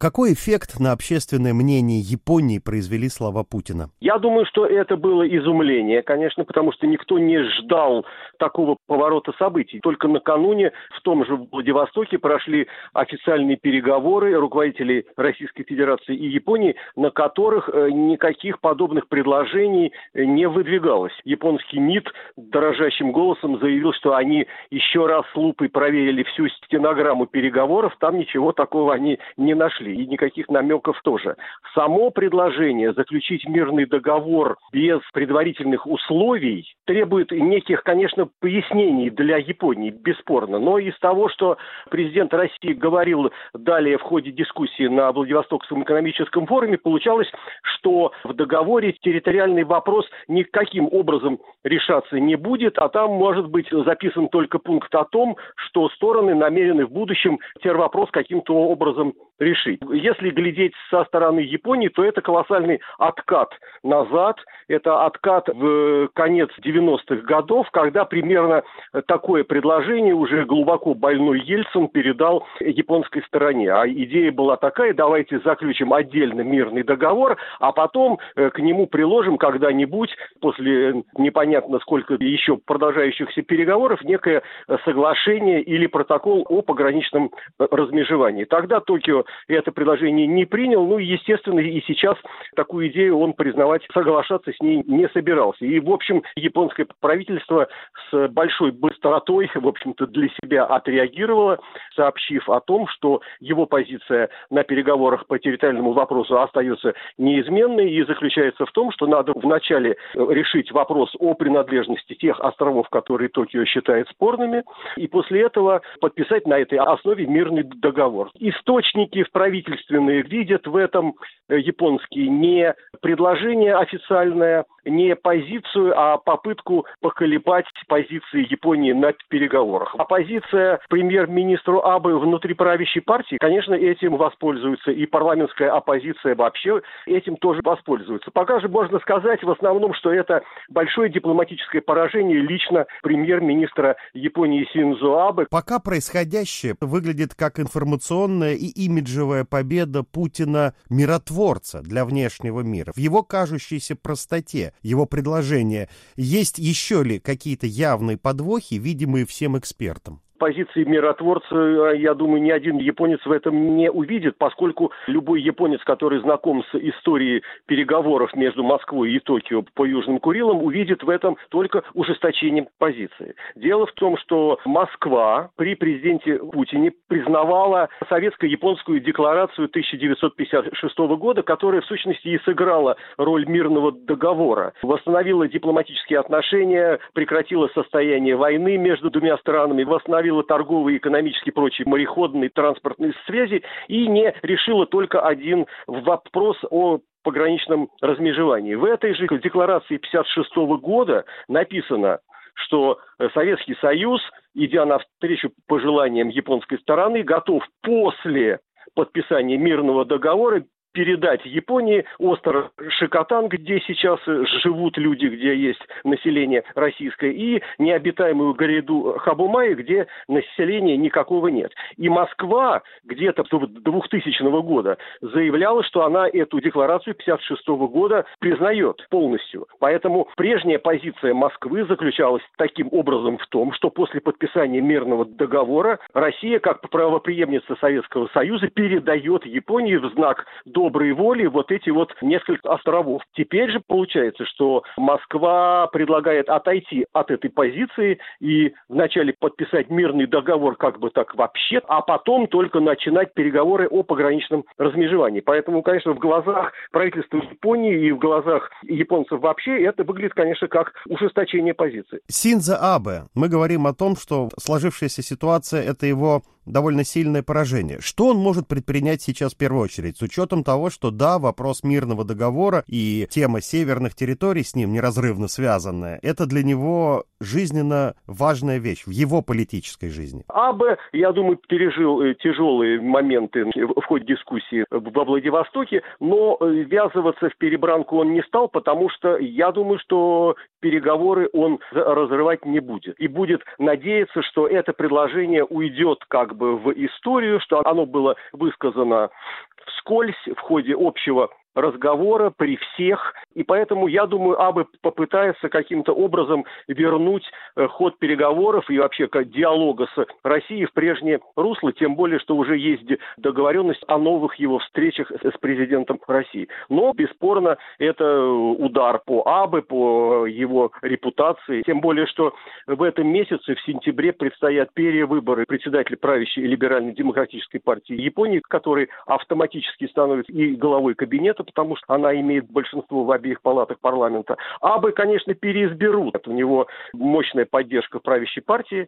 Какой эффект на общественное мнение Японии произвели слова Путина? Я думаю, что это было изумление, конечно, потому что никто не ждал такого поворота событий. Только накануне в том же Владивостоке прошли официальные переговоры руководителей Российской Федерации и Японии, на которых никаких подобных предложений не выдвигалось. Японский МИД дрожащим голосом заявил, что они еще раз с лупой проверили всю стенограмму переговоров, там ничего такого они не нашли, и никаких намеков тоже. Само предложение заключить мирный договор без предварительных условий требует неких, конечно, пояснений для Японии, бесспорно. Но из того, что президент России говорил далее в ходе дискуссии на Владивостокском экономическом форуме, получалось, что в договоре территориальный вопрос никаким образом решаться не будет, а там может быть записан только пункт о том, что стороны намерены в будущем вопрос каким-то образом решить. Если глядеть со стороны Японии, то это колоссальный откат назад, это откат в конец 90-х годов, когда примерно такое предложение уже глубоко больной Ельцин передал японской стороне. А идея была такая: давайте заключим отдельно мирный договор, а потом к нему приложим когда-нибудь, после непонятно сколько еще продолжающихся переговоров, некое соглашение или протокол о пограничном размежевании. Тогда Токио это предложение не принял, ну и, естественно, и сейчас такую идею он признавать, соглашаться с ней не собирался. И, в общем, японское правительство с большой быстротой, в общем-то, для себя отреагировало, сообщив о том, что его позиция на переговорах по территориальному вопросу остается неизменной и заключается в том, что надо вначале решить вопрос о принадлежности тех островов, которые Токио считает спорными, и после этого подписать на этой основе мирный договор. Источники правительственные видят в этом японские не предложение официальное, не позицию, а попытку поколебать позиции Японии на переговорах. Оппозиция премьер-министру Абе внутри правящей партии, конечно, этим воспользуется, и парламентская оппозиция вообще этим тоже воспользуется. Пока же можно сказать в основном, что это большое дипломатическое поражение лично премьер-министра Японии Синдзо Абе. Пока происходящее выглядит как информационная и имиджевая победа Путина-миротворца для внешнего мира. В его кажущейся простоте, его предложения, есть еще ли какие-то явные подвохи, видимые всем экспертам? Позиции миротворца, я думаю, ни один японец в этом не увидит, поскольку любой японец, который знаком с историей переговоров между Москвой и Токио по Южным Курилам, увидит в этом только ужесточение позиции. Дело в том, что Москва при президенте Путине признавала советско-японскую декларацию 1956 года, которая в сущности и сыграла роль мирного договора. Восстановила дипломатические отношения, прекратила состояние войны между двумя странами, восстановила торговые, экономические и прочие мореходные, транспортные связи и не решила только один вопрос о пограничном размежевании. В этой же декларации 1956 года написано, что Советский Союз, идя навстречу пожеланиям японской стороны, готов после подписания мирного договора передать Японии остров Шикотан, где сейчас живут люди, где есть население российское, и необитаемую гряду Хабумаи, где населения никакого нет. И Москва где-то до 2000 года заявляла, что она эту декларацию 1956 года признает полностью. Поэтому прежняя позиция Москвы заключалась таким образом в том, что после подписания мирного договора Россия, как правопреемница Советского Союза, передает Японии в знак доброй воли вот эти вот несколько островов. Теперь же получается, что Москва предлагает отойти от этой позиции и вначале подписать мирный договор как бы так вообще, а потом только начинать переговоры о пограничном размежевании. Поэтому, конечно, в глазах правительства Японии и в глазах японцев вообще это выглядит, конечно, как ужесточение позиции. Синдзо Абе. Мы говорим о том, что сложившаяся ситуация — это его довольно сильное поражение. Что он может предпринять сейчас в первую очередь, с учетом того, что да, вопрос мирного договора и тема северных территорий с ним неразрывно связанная, это для него жизненно важная вещь в его политической жизни? Абе, я думаю, пережил тяжелые моменты в ходе дискуссии во Владивостоке, но ввязываться в перебранку он не стал, потому что я думаю, что переговоры он разрывать не будет. И будет надеяться, что это предложение уйдет как бы в историю, что оно было высказано вскользь, в ходе общего разговора при всех, и поэтому, я думаю, Абе попытается каким-то образом вернуть ход переговоров и вообще диалога с Россией в прежнее русло, тем более, что уже есть договоренность о новых его встречах с президентом России. Но, бесспорно, это удар по Абе, по его репутации, тем более, что в этом месяце, в сентябре, предстоят перевыборы председателя правящей либерально-демократической партии Японии, который автоматически становится и главой кабинета, потому что она имеет большинство в обеих палатах парламента. Абе, конечно, переизберут. У него мощная поддержка правящей партии,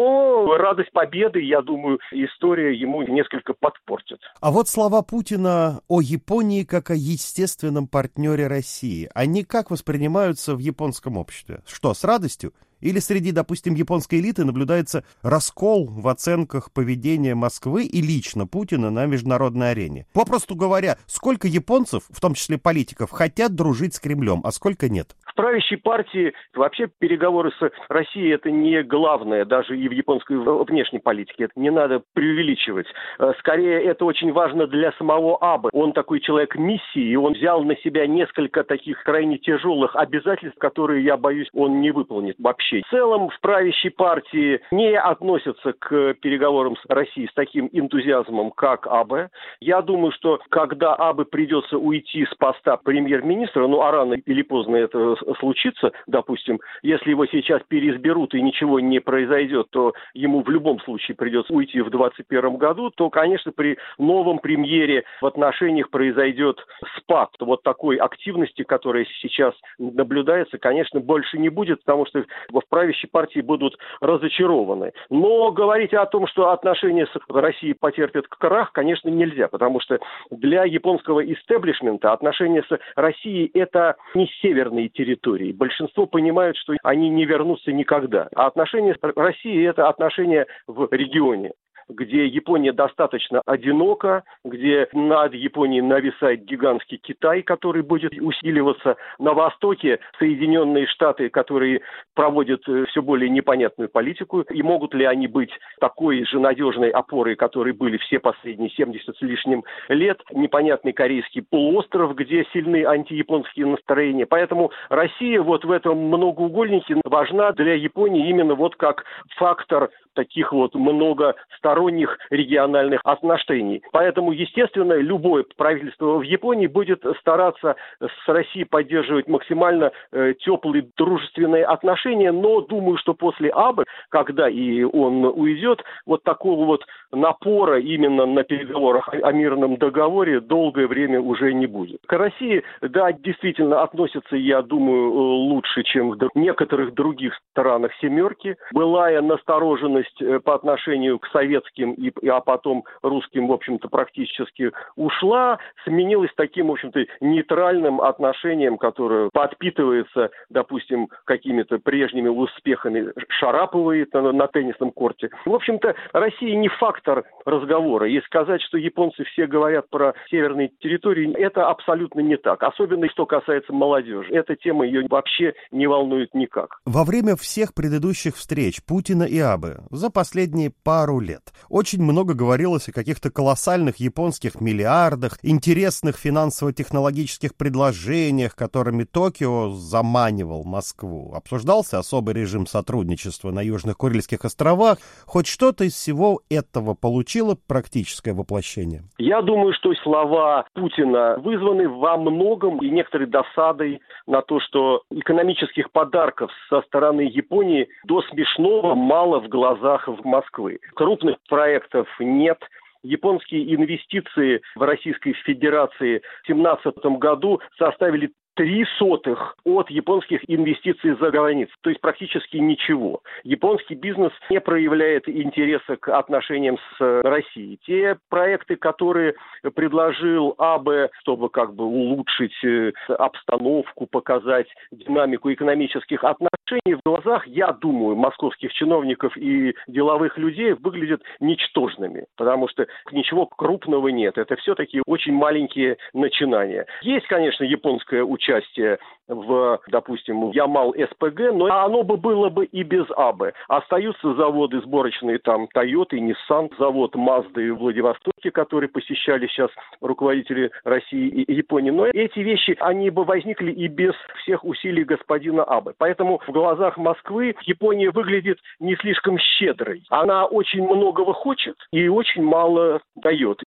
но радость победы, я думаю, история ему несколько подпортит. А вот слова Путина о Японии как о естественном партнере России, они как воспринимаются в японском обществе? Что, с радостью? Или среди, допустим, японской элиты наблюдается раскол в оценках поведения Москвы и лично Путина на международной арене? Попросту говоря, сколько японцев, в том числе политиков, хотят дружить с Кремлем, а сколько нет? В правящей партии вообще переговоры с Россией – это не главное, даже и в японской внешней политике. Это не надо преувеличивать. Скорее, это очень важно для самого Абе. Он такой человек миссии, и он взял на себя несколько таких крайне тяжелых обязательств, которые, я боюсь, он не выполнит вообще. В целом, в правящей партии не относятся к переговорам с Россией с таким энтузиазмом, как Абе. Я думаю, что когда Абе придется уйти с поста премьер-министра, а рано или поздно это случится, допустим, если его сейчас переизберут и ничего не произойдет, то ему в любом случае придется уйти в 2021 году, то, конечно, при новом премьере в отношениях произойдет спад. Вот такой активности, которая сейчас наблюдается, конечно, больше не будет, потому что в правящей партии будут разочарованы. Но говорить о том, что отношения с Россией потерпят крах, конечно, нельзя, потому что для японского истеблишмента отношения с Россией – это не северные территории. Большинство понимают, что они не вернутся никогда. А отношения с Россией – это отношения в регионе, где Япония достаточно одинока, где над Японией нависает гигантский Китай, который будет усиливаться. На востоке Соединенные Штаты, которые проводят все более непонятную политику. И могут ли они быть такой же надежной опорой, которые были все последние 70 с лишним лет? Непонятный Корейский полуостров, где сильны антияпонские настроения. Поэтому Россия вот в этом многоугольнике важна для Японии именно вот как фактор таких вот многосторонних региональных отношений. Поэтому, естественно, любое правительство в Японии будет стараться с Россией поддерживать максимально теплые дружественные отношения, но думаю, что после Абе, когда и он уйдет, вот такого вот напора именно на переговорах о мирном договоре долгое время уже не будет. К России, да, действительно относятся, я думаю, лучше, чем в некоторых других странах «семерки». Былая настороженность по отношению к советским, а потом русским, в общем-то, практически ушла, сменилась таким, в общем-то, нейтральным отношением, которое подпитывается, допустим, какими-то прежними успехами Шараповой на теннисном корте. В общем-то, Россия не фактор разговора. Если сказать, что японцы все говорят про северные территории, это абсолютно не так. Особенно, что касается молодежи. Эта тема ее вообще не волнует никак. Во время всех предыдущих встреч Путина и Абе за последние пару лет очень много говорилось о каких-то колоссальных японских миллиардах, интересных финансово-технологических предложениях, которыми Токио заманивал Москву. Обсуждался особый режим сотрудничества на Южных Курильских островах. Хоть что-то из всего этого получило практическое воплощение? Я думаю, что слова Путина вызваны во многом и некоторой досадой на то, что экономических подарков со стороны Японии до смешного мало в глазах в Москвы. Крупных проектов нет. Японские инвестиции в Российской Федерации в 2017 году составили 0,03 от японских инвестиций за границу, то есть практически ничего. Японский бизнес не проявляет интереса к отношениям с Россией. Те проекты, которые предложил Абе, чтобы как бы улучшить обстановку, показать динамику экономических отношений, в глазах, я думаю, московских чиновников и деловых людей выглядят ничтожными, потому что ничего крупного нет. Это все-таки очень маленькие начинания. Есть, конечно, японское участие допустим, в Ямал-СПГ, но оно было бы и без АБЭ. Остаются заводы сборочные, там, Toyota, Nissan, завод Mazda в Владивостоке, который посещали сейчас руководители России и Японии. Но эти вещи, они бы возникли и без всех усилий господина Абэ. Поэтому в глазах Москвы Япония выглядит не слишком щедрой. Она очень многого хочет и очень мало дает.